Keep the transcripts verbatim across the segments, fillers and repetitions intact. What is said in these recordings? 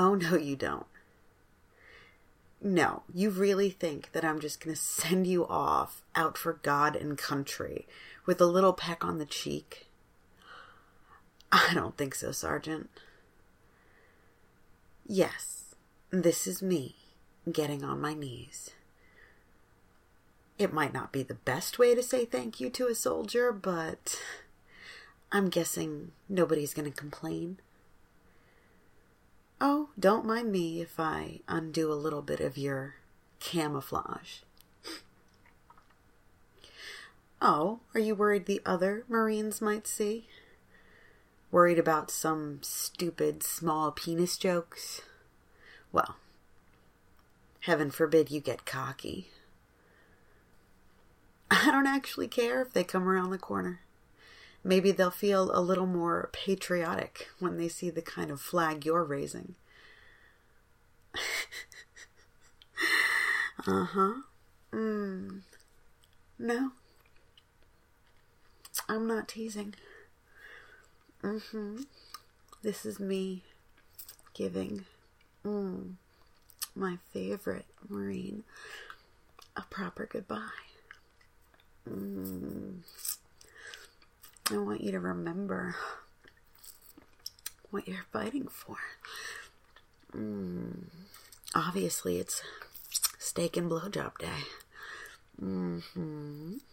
Oh, no, you don't. No, you really think that I'm just going to send you off out for God and country with a little peck on the cheek? I don't think so, Sergeant. Yes, this is me getting on my knees. It might not be the best way to say thank you to a soldier, but I'm guessing nobody's going to complain. Oh, don't mind me if I undo a little bit of your camouflage. Oh, are you worried the other Marines might see? Worried about some stupid small penis jokes? Well, heaven forbid you get cocky. I don't actually care if they come around the corner. Maybe they'll feel a little more patriotic when they see the kind of flag you're raising. Uh-huh. Mm. No. I'm not teasing. Mm-hmm. This is me giving mm, my favorite Marine a proper goodbye. Mm. I want you to remember what you're fighting for. Mm. Obviously, it's steak and blowjob day. Mm-hmm.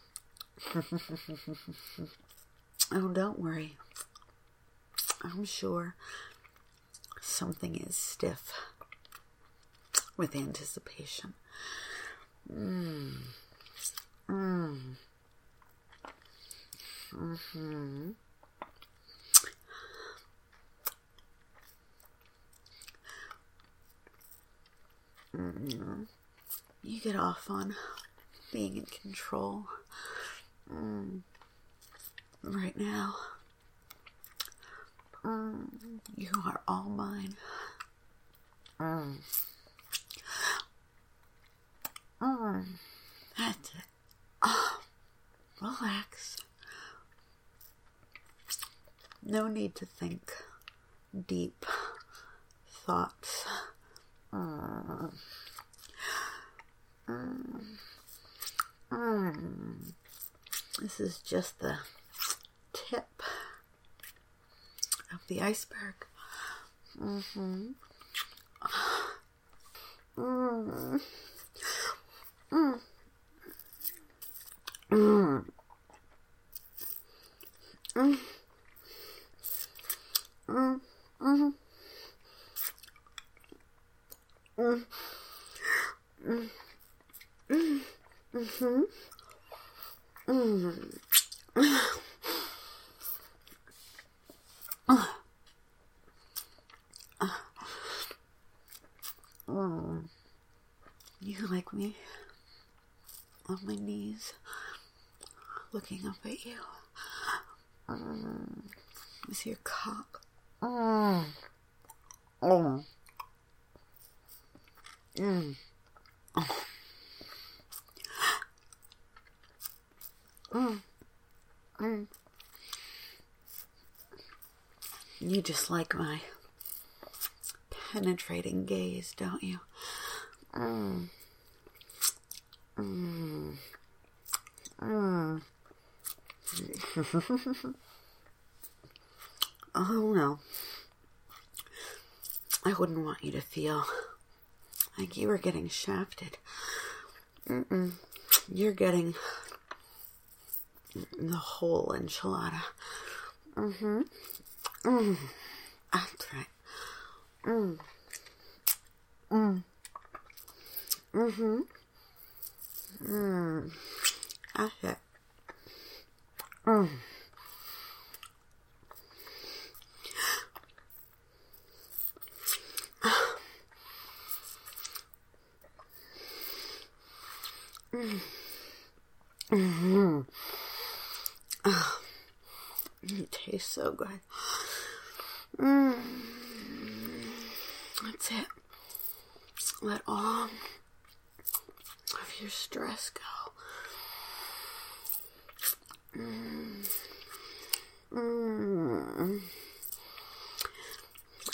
Oh, don't worry. I'm sure something is stiff with anticipation. Mm. Mm. Mm-hmm. Mm-hmm. You get off on being in control mm. right now. Mm. You are all mine. Mm. Mm. That's it. Oh, relax. No need to think deep thoughts. Mm. Mm. Mm. This is just the tip of the iceberg. Mm-hmm. Mm. Mm. Mm. Mm. Mm. Mm. Mm. Mm. Mm. Mm-hmm. Mm. Uh. Uh. Mm. You like me on my knees, looking up at you. Mm. With your cock. Mm. Mm. Mm. Oh. Mm. Mm. You just like my penetrating gaze, don't you? Mm. Mm. Mm. Oh no. I wouldn't want you to feel like you were getting shafted. Mm-mm. You're getting the whole enchilada. Mm-hmm. Mm. That's right. Mm. Mm. Mm-hmm. Mm. That's it. Mm. Mm. Mm-hmm. Oh, it tastes so good. Mm. That's it. Let all of your stress go. Mm. Mm.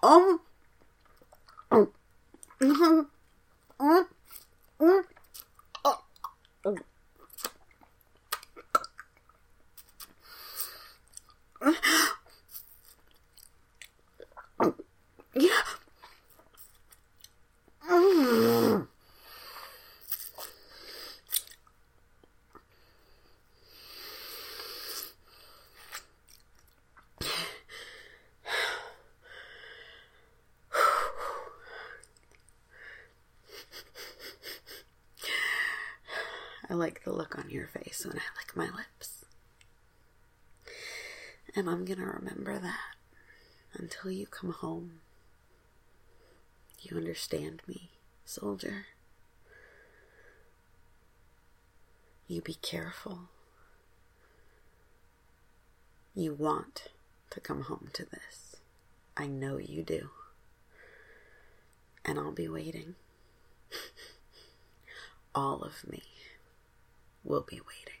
Um. Um. Um. Um. Um. Um. Yeah. Mm. I like the look on your face when I lick my lips. And I'm gonna remember that until you come home. You understand me, soldier? You be careful. You want to come home to this. I know you do. And I'll be waiting. All of me will be waiting.